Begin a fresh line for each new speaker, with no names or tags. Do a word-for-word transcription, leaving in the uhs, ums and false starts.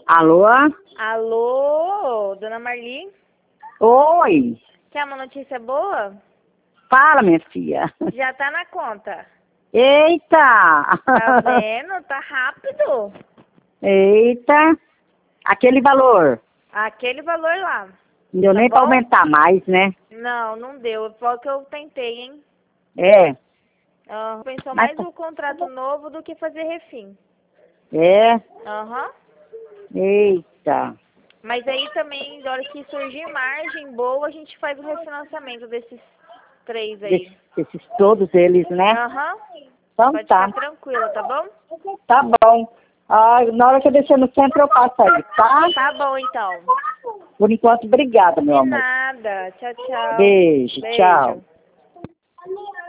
Alô?
Alô, dona Marli?
Oi.
Quer uma notícia boa?
Fala, minha filha.
Já tá na conta.
Eita!
Tá vendo? Tá rápido.
Eita! Aquele valor.
Aquele valor lá.
Não deu
Tá
nem pra
bom?
aumentar mais, né?
Não, não deu. Foi o que eu tentei, hein?
É.
Ah, pensou
Mas
mais
tá-
no contrato novo do que fazer refim.
É.
Aham.
Eita.
Mas aí também, na hora que surgir margem boa, a gente faz o refinanciamento desses três aí.
Desses, desses todos eles, né?
Aham.
Então
Pode
tá.
ficar tranquila, tá bom?
Tá bom. Ah, na hora que eu descer no centro eu passo aí, tá?
Tá bom, então.
Por enquanto, obrigada, meu
De
amor.
nada. Tchau, tchau.
Beijo,
Beijo.
tchau.